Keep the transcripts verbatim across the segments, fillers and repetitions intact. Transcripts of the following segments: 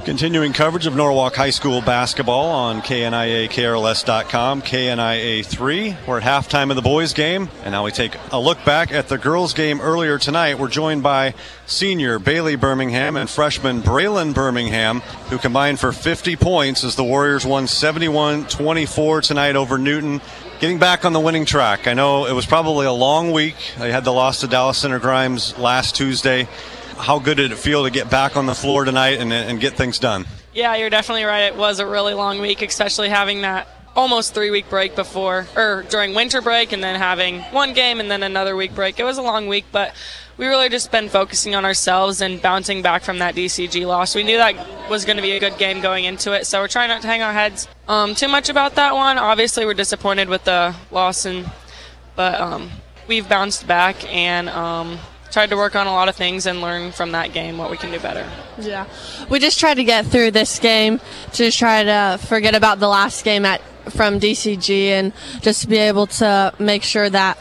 Continuing coverage of Norwalk High School basketball on K N I A K R L S dot com, K N I A three. We're at halftime of the boys' game, and now we take a look back at the girls' game earlier tonight. We're joined by senior Bailey Birmingham and freshman Braylon Birmingham, who combined for fifty points as the Warriors won seventy-one twenty-four tonight over Newton. Getting back on the winning track. I know it was probably a long week. They had the loss to Dallas Center Grimes last Tuesday. How good did it feel to get back on the floor tonight and, and get things done? Yeah, you're definitely right. It was a really long week, especially having that almost three-week break before, or during winter break, and then having one game and then another week break. It was a long week, but we really just been focusing on ourselves and bouncing back from that D C G loss. We knew that was going to be a good game going into it, so we're trying not to hang our heads um, too much about that one. Obviously, we're disappointed with the loss, and but um, we've bounced back and um, tried to work on a lot of things and learn from that game what we can do better. Yeah, we just tried to get through this game to just try to forget about the last game at from D C G and just be able to make sure that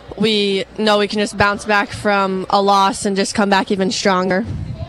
we know we can just bounce back from a loss and just come back even stronger.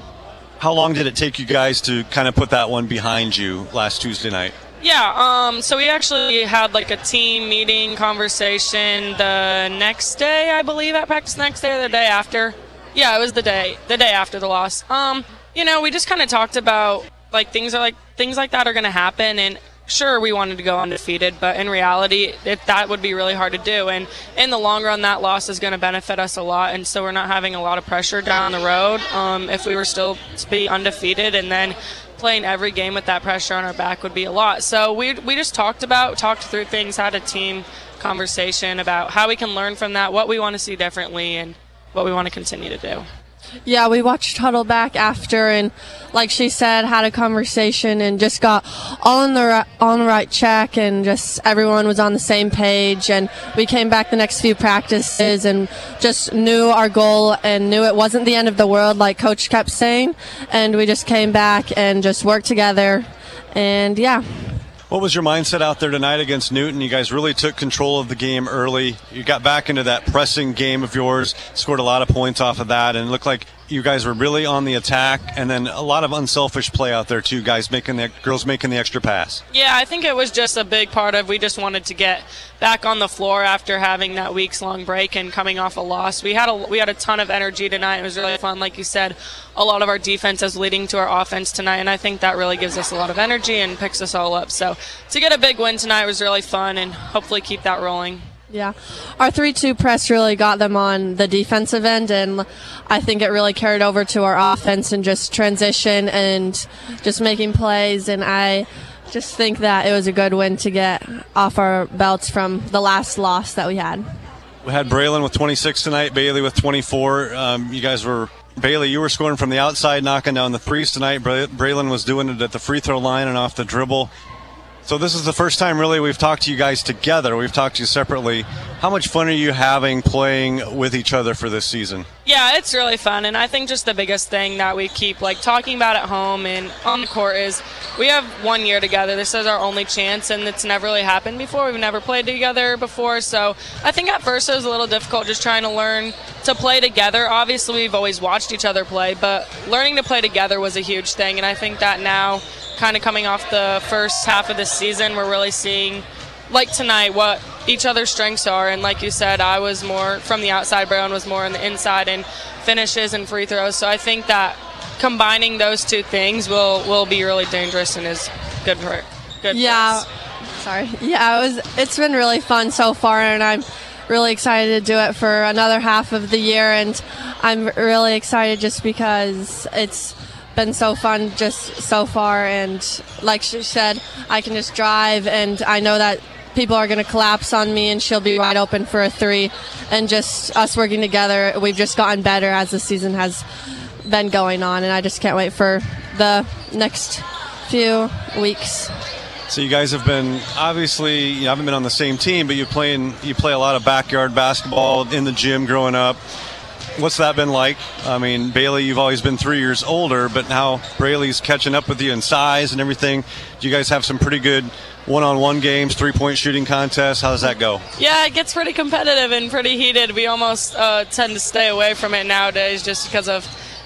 How long did it take you guys to kind of put that one behind you last Tuesday night? Yeah, um, so we actually had like a team meeting conversation the next day, I believe, at practice the next day or the day after. Yeah, it was the day, the day after the loss. Um, you know, we just kind of talked about like things are like things like that are going to happen, and sure, we wanted to go undefeated, but in reality, it, that would be really hard to do. And in the long run, that loss is going to benefit us a lot, and so we're not having a lot of pressure down the road. Um, if we were still to be undefeated and then playing every game with that pressure on our back would be a lot. So we we just talked about, talked through things, had a team conversation about how we can learn from that, what we want to see differently, and what we want to continue to do. Yeah, we watched Huddle back after, and like she said, had a conversation and just got all in the right, on the right track, and just everyone was on the same page. And we came back the next few practices and just knew our goal and knew it wasn't the end of the world, like Coach kept saying. And we just came back and just worked together, and yeah. What was your mindset out there tonight against Newton? You guys really took control of the game early. You got back into that pressing game of yours, scored a lot of points off of that, and it looked like you guys were really on the attack, and then a lot of unselfish play out there too, guys making the girls making the extra pass. Yeah, I think it was just a big part of we just wanted to get back on the floor after having that week's long break and coming off a loss. We had a we had a ton of energy tonight. It was really fun, like you said. A lot of our defense is leading to our offense tonight, and I think that really gives us a lot of energy and picks us all up. So to get a big win tonight was really fun, and hopefully keep that rolling. Yeah, our three two press really got them on the defensive end, and I think it really carried over to our offense and just transition and just making plays. And I just think that it was a good win to get off our belts from the last loss that we had. We had Braylon with twenty-six tonight, Bailey with twenty-four. Um, you guys were, Bailey, you were scoring from the outside, knocking down the threes tonight. Braylon was doing it at the free throw line and off the dribble. So this is the first time really we've talked to you guys together. We've talked to you separately. How much fun are you having playing with each other for this season? Yeah, it's really fun, and I think just the biggest thing that we keep like talking about at home and on the court is we have one year together. This is our only chance, and it's never really happened before. We've never played together before, so I think at first it was a little difficult just trying to learn to play together. Obviously, we've always watched each other play, but learning to play together was a huge thing, and I think that now, kind of coming off the first half of this season, we're really seeing, like tonight, what each other's strengths are. And like you said, I was more from the outside, Braylon was more on the inside and finishes and free throws. So I think that combining those two things will, will be really dangerous and is good for good. Yeah, for us. sorry. Yeah, it was. It's been really fun so far, and I'm really excited to do it for another half of the year. And I'm really excited just because it's been so fun just so far, and like she said, I can just drive, and I know that people are going to collapse on me and she'll be wide open for a three, and just us working together, we've just gotten better as the season has been going on, and I just can't wait for the next few weeks. So you guys have been, obviously, you haven't been on the same team, but you playing you play a lot of backyard basketball in the gym growing up. What's that been like? I mean, Bailey, you've always been three years older, but now Braylee's catching up with you in size and everything. Do you guys have some pretty good one-on-one games, three-point shooting contests? How does that go? Yeah, it gets pretty competitive and pretty heated. We almost uh, tend to stay away from it nowadays just because of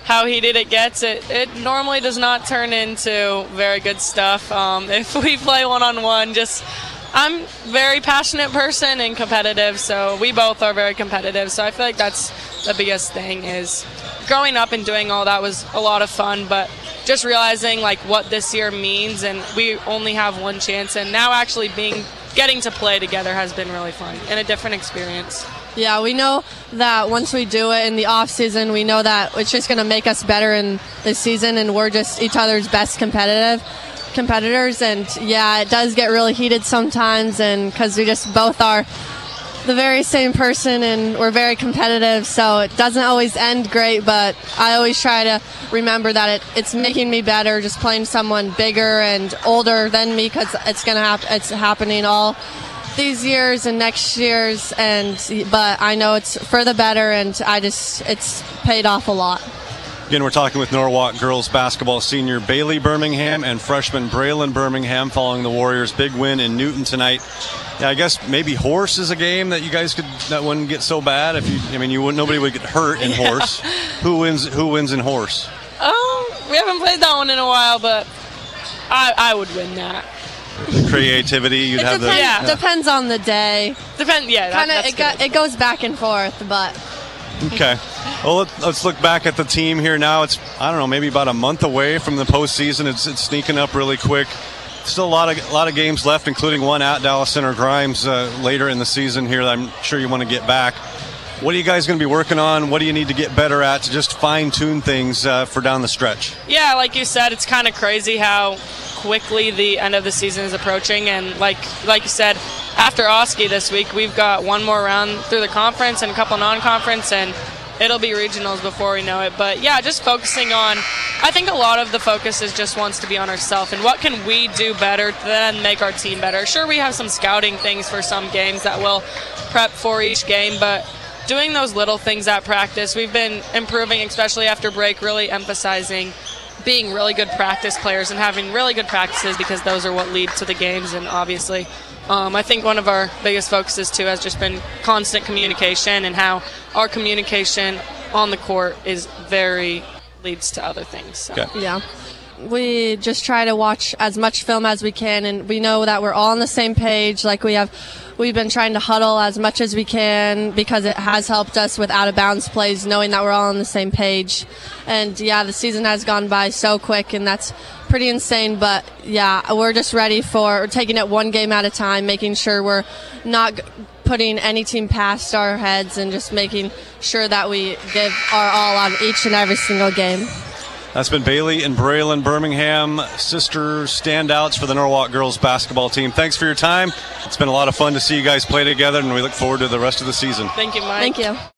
how heated it gets, it, it normally does not turn into very good stuff. Um, if we play one-on-one, just I'm a very passionate person and competitive, so we both are very competitive. So I feel like that's the biggest thing is growing up and doing all that was a lot of fun, but just realizing like what this year means, and we only have one chance, and now actually being getting to play together has been really fun and a different experience. Yeah, we know that once we do it in the off season, we know that it's just going to make us better in this season, and we're just each other's best competitive competitors. And yeah, it does get really heated sometimes, and because we just both are the very same person and we're very competitive, so it doesn't always end great, but I always try to remember that it, it's making me better just playing someone bigger and older than me, because it's gonna happen. It's happening all these years and next years, and but I know it's for the better, and I just it's paid off a lot. Again, we're talking with Norwalk girls basketball senior Bailey Birmingham and freshman Braylon Birmingham following the Warriors' big win in Newton tonight. Yeah, I guess maybe horse is a game that you guys could that wouldn't get so bad if you. I mean, you wouldn't. Nobody would get hurt in yeah. horse. Who wins? Who wins in horse? Um, we haven't played that one in a while, but I I would win that. The creativity, you'd it have depends, the. Yeah. depends on the day. Depend. Yeah, that, Kind of it, go, it goes back and forth, but. Okay. Well, let, let's look back at the team here now. It's, I don't know, maybe about a month away from the postseason. It's, it's sneaking up really quick. Still a lot of a lot of games left, including one at Dallas Center Grimes uh, later in the season here that I'm sure you want to get back. What are you guys going to be working on? What do you need to get better at to just fine-tune things uh, for down the stretch? Yeah, like you said, it's kind of crazy how quickly the end of the season is approaching. And like like you said, after Oski this week, we've got one more round through the conference and a couple non-conference, and it'll be regionals before we know it. But yeah, just focusing on, I think a lot of the focus is just wants to be on ourselves and what can we do better to then make our team better. Sure, we have some scouting things for some games that we'll prep for each game, but doing those little things at practice, we've been improving, especially after break, really emphasizing being really good practice players and having really good practices, because those are what lead to the games. And obviously, um, I think one of our biggest focuses too has just been constant communication, and how our communication on the court is very leads to other things. So. Okay. Yeah. We just try to watch as much film as we can, and we know that we're all on the same page. Like we have, we've been trying to huddle as much as we can, because it has helped us with out of bounds plays, knowing that we're all on the same page. And yeah, the season has gone by so quick, and that's pretty insane. But yeah, we're just ready for we're taking it one game at a time, making sure we're not putting any team past our heads, and just making sure that we give our all on each and every single game. That's been Bailey and Braylon Birmingham, sister standouts for the Norwalk girls basketball team. Thanks for your time. It's been a lot of fun to see you guys play together, and we look forward to the rest of the season. Thank you, Mike. Thank you.